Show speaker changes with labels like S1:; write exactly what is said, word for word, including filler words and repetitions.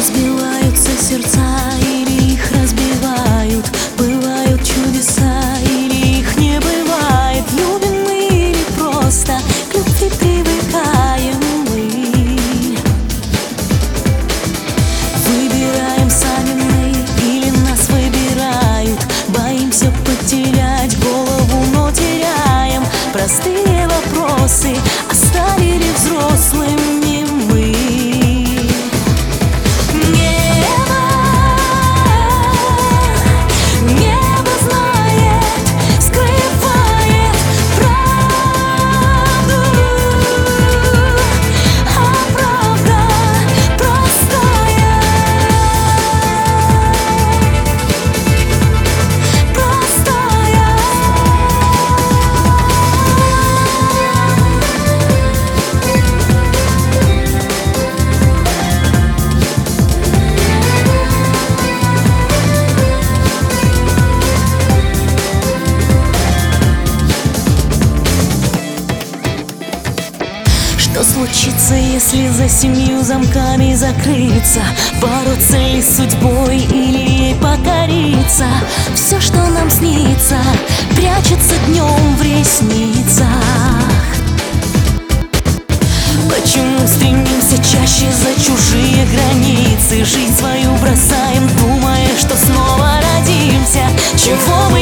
S1: Разбиваются сердца или их разбивают, бывают чудеса или их не бывает. Любим мы или просто к любви привыкаем мы. Выбираем сами мы или нас выбирают, боимся потерять голову, но теряем. Простые вопросы оставили взрослыми мы. Что случится, если за семью замками закрыться? Бороться ли с судьбой или ей покориться? Все, что нам снится, прячется днем в ресницах. Почему стремимся чаще за чужие границы? Жизнь свою бросаем, думая, что снова родимся. Чего мы